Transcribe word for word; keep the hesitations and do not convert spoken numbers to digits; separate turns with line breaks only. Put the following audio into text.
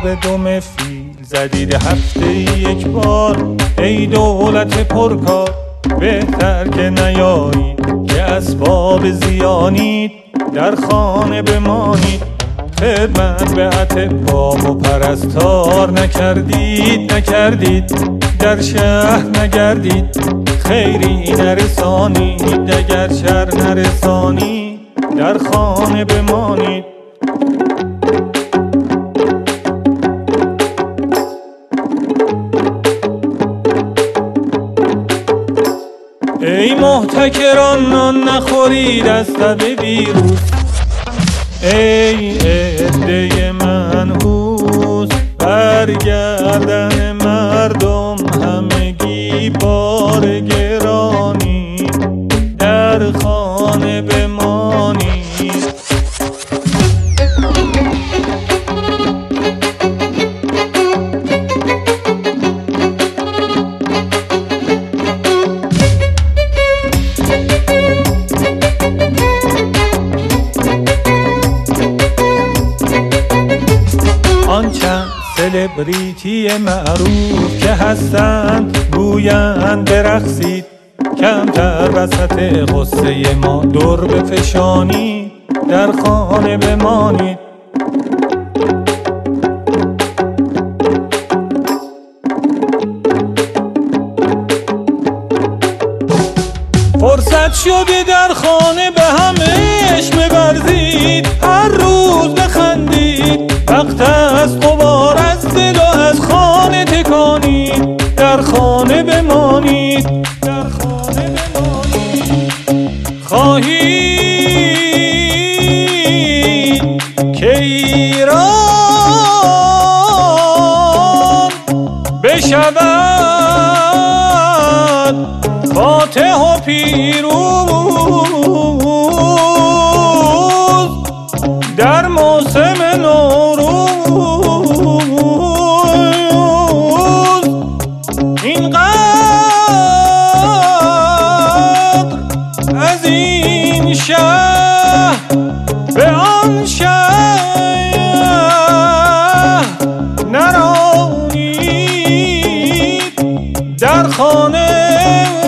به دم فیل زدید هفته یک بار. ای دولت پرکار بهتر که نیایید که اسباب زیانید، در خانه بمانید. خدمت به اطباء و پرستار نکردید نکردید در شهر نگردید، خیری نرسانید. اگر شر نرسانید در خانه بمانید. ای محتکران نان نخورید از تب ویروس. ای عده منحوس برگردن مردم همگی بار گرانی، در خانه بمانید. آن چند سلبریتی معروف که هستند گویند برقصید، کمتر وسط غصه ما دور بفشانید، در خانه بمانید. فرصت شده در خانه به همه عشق بورزید، هر روز بخندید. وقت از غبار از دل و از خانه تکانید، در خانه بمانید، در خانه بمانید. خواهید که ایران بشود فاتح و پیروز در موسم نوروز. اینقدر از این شهر به آن شهر نرانید، در خانه